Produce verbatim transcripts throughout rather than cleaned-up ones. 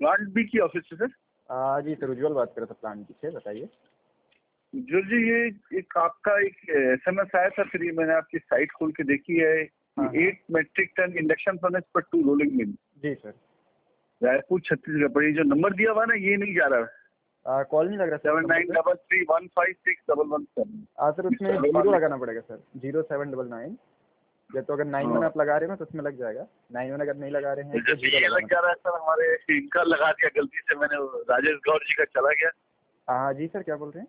Plant B की office से sir? आ, जी सर, उज्जवल बात कर रहा था प्लांट बी से, बताइए। जो जी ये एक आपका एक एसएमएस आया था, फिर ये मैंने आपकी साइट खोल के देखी है। हाँ, eight metric ton induction furnace पर टू रोलिंग मिल, जी सर। रायपुर छत्तीसगढ़। पर ये जो नंबर दिया हुआ ना ये नहीं जा रहा है। कॉल नहीं लग रहा sir. Seven nine double three one five six double one seven. हाँ सर, उसमें जीरो लगाना पड़ेगा sir, zero seven double nine. या तो अगर नाइन वन आप लगा रहे हो तो उसमें लग जाएगा, नाइन वन अगर नहीं लगा रहे हैं तो जीरो ये लग जा रहा है सर, हमारे इनका लगा दिया गलती से मैंने, राजेश गौर जी का चला गया। हाँ जी सर, क्या बोल रहे हैं?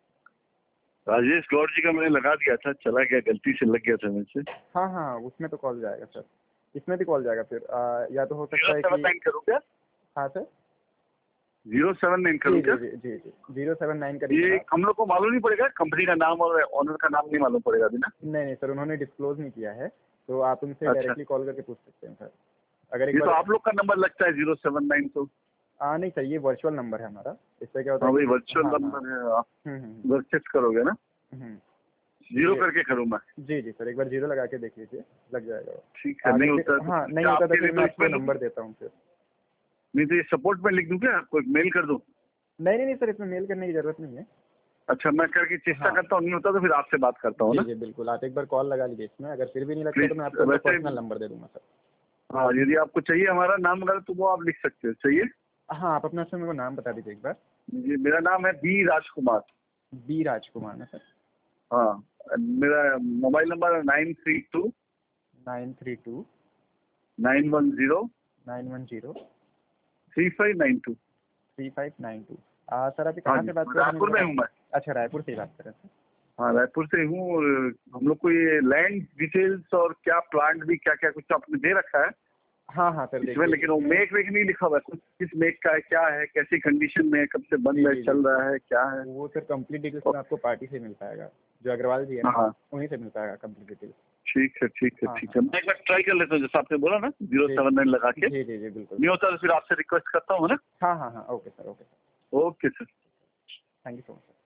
राजेश गौर जी का मैंने लगा दिया था, चला गया, गलती से लग गया था मुझसे। हाँ हाँ, उसमें तो कॉल जाएगा सर, इसमें भी कॉल जाएगा फिर। आ, या तो हो सकता है जीरो सेवन नाइन कि करूँ क्या? हाँ सर, जीरो सेवन नाइन करूँ क्या? जी जी जी, जीरो सेवन नाइन का। ये हम लोग को मालूम नहीं पड़ेगा, कंपनी का नाम और ऑनर का नाम नहीं मालूम पड़ेगा अभी ना? नहीं नहीं सर, उन्होंने डिस्क्लोज नहीं किया है, तो आप उनसे अच्छा। डायरेक्टली कॉल करके पूछ सकते हैं सर। अगर एक ये बार तो आप लोग का नंबर लगता है जीरो सेवन नाइन। तो हाँ नहीं सर, ये वर्चुअल नंबर है हमारा, इससे क्या होता हाँ है भाई, कि वर्चुअल हाँ नंबर है, आप हम्म हम्म वर्चेस करोगे ना? हम्म, जीरो जी करके करूँ मैं? जी जी सर, एक बार जीरो लगा के देख लीजिए, लग जाएगा वो। ठीक है, नहीं अगर होता फिर तो हाँ नहीं क्या होता तो आपके फिर लिए मैं तो आपको इसमें नंबर देता हूँ फिर। नहीं तो ये सपोर्ट में लिख दूँ क्या, कोई मेल कर दूँ? नहीं नहीं नहीं सर, इसमें मेल करने की जरूरत नहीं है। अच्छा, मैं करके चेष्टा हाँ करता हूँ, नहीं होता तो फिर आपसे बात करता हूँ जी ना? जी बिल्कुल, आप एक बार कॉल लगा लीजिए इसमें, अगर फिर भी नहीं लगता तो मैं प्लीज। आपको अपना वैसे पर्सनल नंबर दे दूंगा सर। हाँ, यदि आपको चाहिए हमारा नाम वगैरह तो वो आप लिख सकते हो, चाहिए? हाँ, आप अपना सर मेरे को नाम बता दीजिए एक बार। जी, मेरा नाम है बी राजकुमार। बी राजकुमार ना सर? हाँ, मेरा मोबाइल नंबर है nine three two nine three two nine one zero nine one zero three five nine two. Three five nine two. Sir अभी हाँ कहाँ जी, से बात कर रहे हैं? रायपुर में हूँ मैं। अच्छा, रायपुर से ही बात कर रहे हैं सर। हाँ, रायपुर से हूँ। और हम लोग को ये लैंड डिटेल्स और क्या प्लांट भी क्या क्या कुछ आपने दे रखा है हाँ हाँ सर, इसमें, देखिए लेकिन वो मेक वेक नहीं लिखा हुआ है कुछ, किस मेक का है, क्या है, कैसी कंडीशन में है, कब से बंद है, चल रहा है, क्या है वो सर कंप्लीट डिटेल्स में आपको पार्टी से मिल पाएगा, जो अग्रवाल जी है ना, हाँ उन्हीं से मिल पाएगा कंप्लीट डिटेल्स। ठीक है ठीक है हाँ ठीक है, मैं एक बार ट्राई कर लेता हूँ जैसा आपने बोला ना, जीरो जी सेवन नाइन लगा के। जी जी जी बिल्कुल। नहीं होता तो फिर आपसे रिक्वेस्ट करता हूँ ना। हाँ हाँ हाँ, okay sir, okay sir, okay sir. Thank you so much.